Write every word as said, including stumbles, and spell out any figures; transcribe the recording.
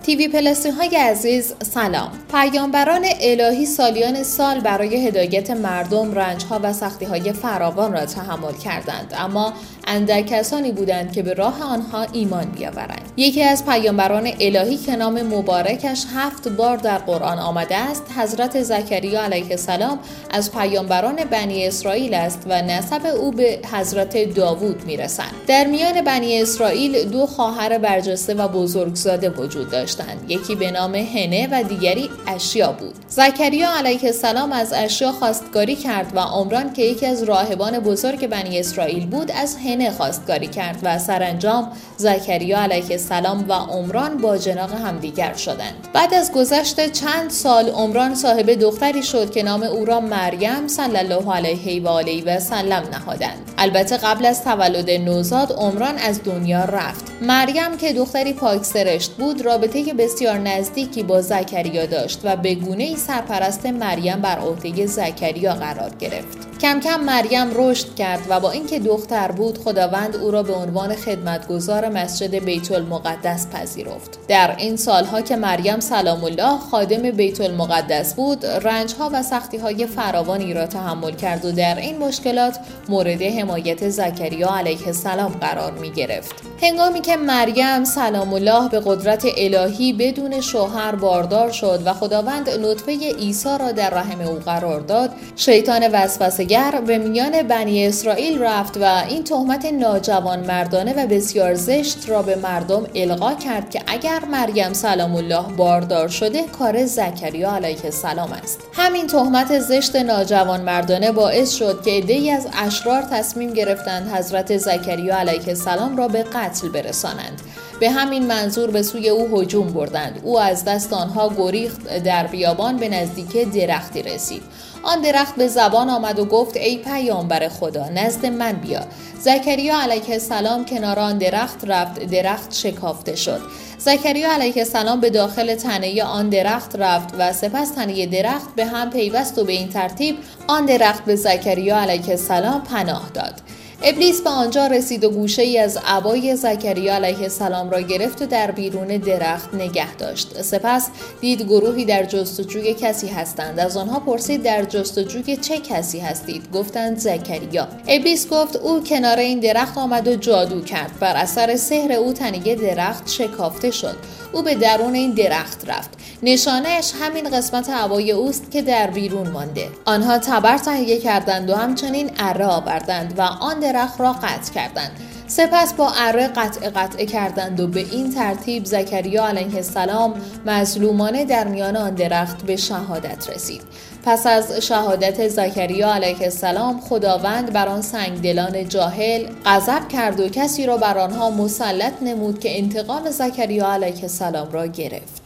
تیوی پلاسی های عزیز سلام. پیامبران الهی سالیان سال برای هدایت مردم رنجها و سختی‌های فراوان را تحمل کردند، اما اندک کسانی بودند که به راه آنها ایمان بیاورند. یکی از پیامبران الهی که نام مبارکش هفت بار در قرآن آمده است، حضرت زکریا علیه السلام از پیامبران بنی اسرائیل است و نسب او به حضرت داوود میرسد. در میان بنی اسرائیل دو خواهر برجسته و بزرگزاده وجود داشتند. یکی به نام هنه و دیگری اشیا بود. زکریا علیه السلام از اشیا خواستگاری کرد و عمران که یکی از راهبان بزرگ بنی اسرائیل بود از هنه خواستگاری کرد و سرانجام زکریا علیه السلام و عمران با جناق همدیگر شدند. بعد از گذشت چند سال عمران صاحب دختری شد که نام او را مریم صلی الله علیه و آله و سلم نهادند. البته قبل از تولد نوزاد عمران از دنیا رفت. مریم که دختری پاکسرشت بود رابطه بسیار نزدیکی با زکریا داشت و به گونه‌ای سرپرست مریم بر عهده زکریا قرار گرفت. کم کم مریم رشد کرد و با اینکه دختر بود خداوند او را به عنوان خدمتگزار مسجد بیت المقدس پذیرفت. در این سالها که مریم سلام الله خادم بیت المقدس بود رنجها و سختی‌های فراوانی را تحمل کرد و در این مشکلات مورد حمایت زکریا علیه السلام قرار می گرفت. هنگامی که مریم سلام الله به قدرت الهی بدون شوهر باردار شد و خداوند نطفه عیسی را در رحم او قرار داد، شیطان وسوسه‌گر به میان بنی اسرائیل رفت و این تهمت ناجوان مردانه و بسیار زشت را به مردم القا کرد که اگر مریم سلام الله باردار شده کار زکریا علیه السلام است. همین تهمت زشت ناجوان مردانه باعث شد که عده‌ای از اشرار تصمیم گرفتند حضرت زکریا علیه السلام را به قتل برسانند. به همین منظور به سوی او هجوم بردند. او از دست آنها گریخت، در بیابان به نزدیک درختی رسید. آن درخت به زبان آمد و گفت ای پیامبر خدا نزد من بیا. زکریا علیه السلام کنار آن درخت رفت، درخت شکافته شد. زکریا علیه السلام به داخل تنه آن درخت رفت و سپس تنه درخت به هم پیوست و به این ترتیب آن درخت به زکریا علیه السلام پناه داد. ابلیس به آنجا رسید و گوشه ای از عبای زکریا علیه السلام را گرفت و در بیرون درخت نگه داشت. سپس دید گروهی در جستجوی کسی هستند. از آنها پرسید در جستجوی چه کسی هستید؟ گفتند زکریا. ابلیس گفت او کنار این درخت آمد و جادو کرد. بر اثر سحر او تنه درخت شکافته شد. او به درون این درخت رفت. نشانهش همین قسمت عبای اوست که در بیرون مانده. آنها تبر تهیه کردند و همچنین اره آوردند و آن درخت را قطع کردند. سپس با اره قطع قطع کردند و به این ترتیب زکریا علیه السلام مظلومانه در میان آن درخت به شهادت رسید. پس از شهادت زکریا علیه السلام خداوند بر آن سنگدلان جاهل غضب کرد و کسی را بر آنها مسلط نمود که انتقام زکریا علیه السلام را گرفت.